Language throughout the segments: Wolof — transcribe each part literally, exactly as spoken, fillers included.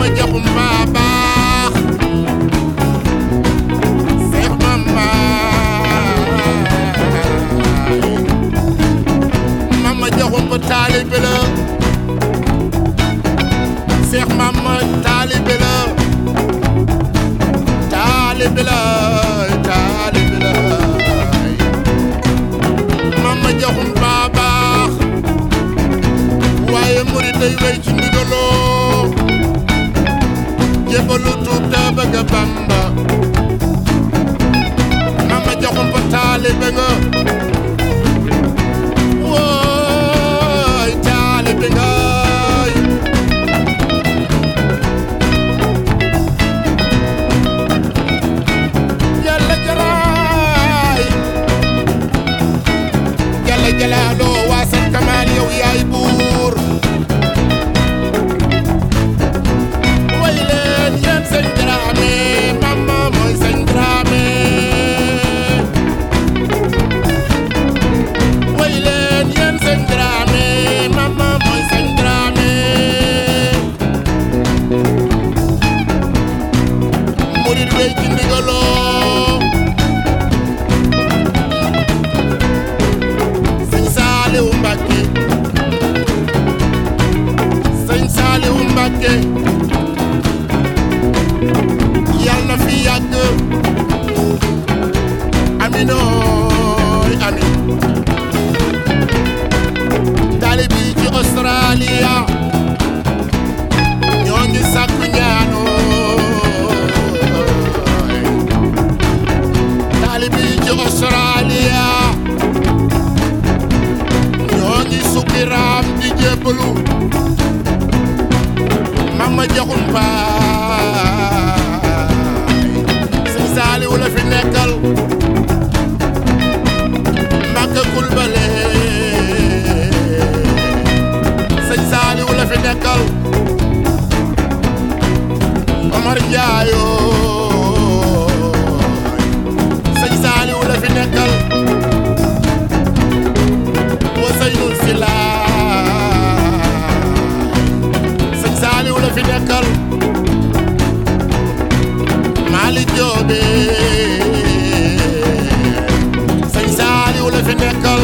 joxum baa baax Seex Mama mama joxum ba taalibe la Seex Mama taalibe la taalibe la taalibe la mama joxum baa baax waaye murid day wey ci ndigaloo jébbalu tuub te bëgg Bamba mama joxum ba taalibe nga wooy taalibe nga Jalla jalaay Jalla jalaaloo waasan kamaal yow yaay buur way leen yéen sëñ Dramé mama mooy sëñ Dramé way leen yéen sëñ Dramé mama mooy sëñ Dramé murid wey ci ndigaloo sëñ Saaliwu Mbàkke sëñ Saaliwu Mbàkke yal na fi yàgg aminooy amin taalibe yi ci Australia ñoo ngi sàkku ñaanooy taalibe yi ci Australia ñoo ngi sukkiraam di jébbalu mama joxum baay sëñ Saaliwu la fi nekkal Makka Kulbale sëñ Saaliwu la fi nekkal Omar Njaayo sëñ Saaliwu la fi nekkal Ousseynou Sylla sëñ Saaliwu la fi nekkal Malick Joobe sëñ Saaliwu la fi nekkal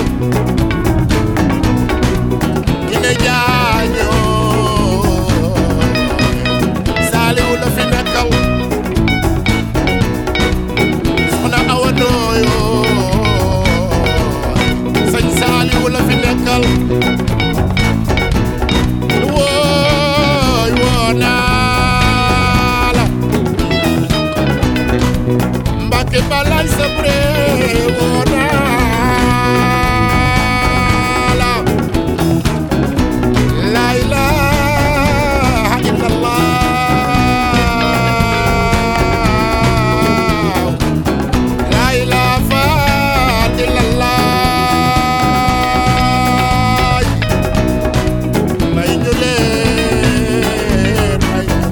Ine Jaaño Saaliwu la fi nekkal Soxna Awa Ndooyo sëñ Saaliwu la fi nekkal wooy woo naa la Mbàkke balay sa bree woo naa la la ilaha illallah la ilaha illallah may ñu leen may ñu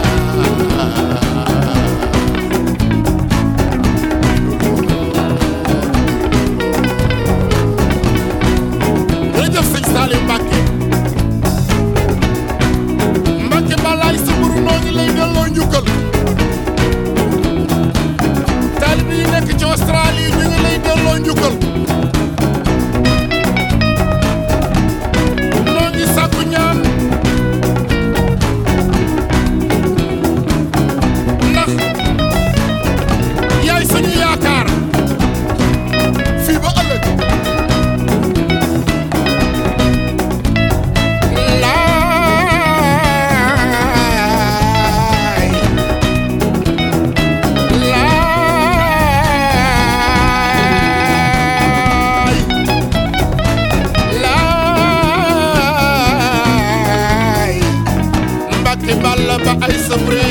baax jërëjëf sëñ Saaliw Mbàkke Mbàkke balaay sa buru noo ngi lay delloo njukkal taalibe yi nekk ci Australie ñu ngi lay delloo njukkal noo ngi sàkku ñaan ndax yaay suñu yaakaar fii ba ëllëg laay laay laay Mbàkke balla ba ay sabre